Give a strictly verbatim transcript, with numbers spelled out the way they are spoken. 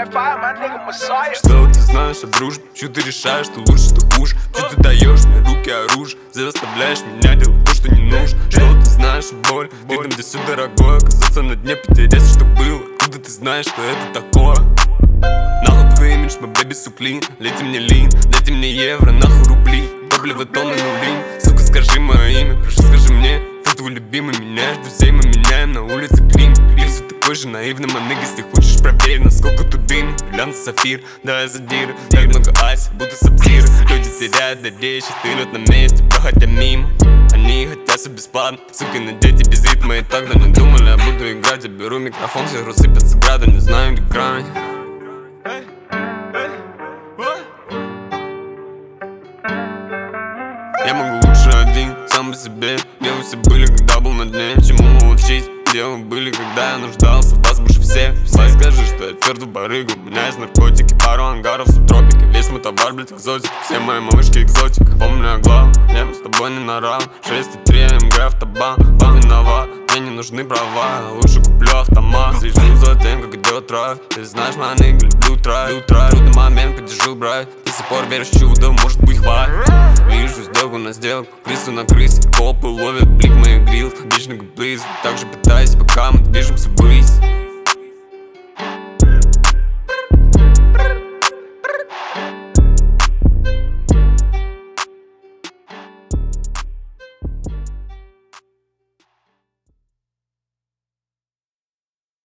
Что ты знаешь о дружбе? Чё ты решаешь, что лучше, что хуже? Чё ты даешь мне руки оружие? Заставляешь меня делать то, что не нужно. Что ты знаешь о боли? Ты там, где все дорогое, оказаться на дне, потерять, что было. Откуда ты знаешь, что это такое? Нахуй твой имидж, мой бэби суклин. Лейте мне лин, дайте мне евро, нахуй рубли. Топливо тонны нули. Сука, скажи мое имя, прошу, скажи мне. Ты твой любимый, меняешь друзей, мы меняем на улице клим. Ты все такой же наивный, манык, если хочешь проверь, насколько тут дым. Глянь сафир, да я задир. Так много айс, будто сапфир. Люди теряют надеюсь, стынут на месте, проходя мимо. Они хотят все бесплатно, сукины дети без ритма. И так давно не думали, я буду играть. Я беру микрофон, все рассыпятся градом, не знаю где грань. Я могу лучше один, сам по себе. Где вы все были, когда был на дне? Чему мы учить? Где вы были, когда я нуждался? Вас больше всех. Все скажи, что я твердо барыга. У меня есть наркотики, пару ангаров в субтропике. Весь мой товар, блядь, экзотик. Все мои малышки экзотика. Помню о главном, мне мы с тобой не на равн. шесть и три МГ автобан, вам виноват. Мне не нужны права, я лучше куплю автомат. Слежу за тем, как идет драйв. Ты знаешь, моя нигга, люблю трай. Трудный момент, подержу брать. До сих пор веришь в чудо, может быть хватит. Вижу сделку на сделку, крысу на крысе. Копы ловят блик моих грилл. Бичника близ, так же пытаюсь, пока мы движемся ввысь.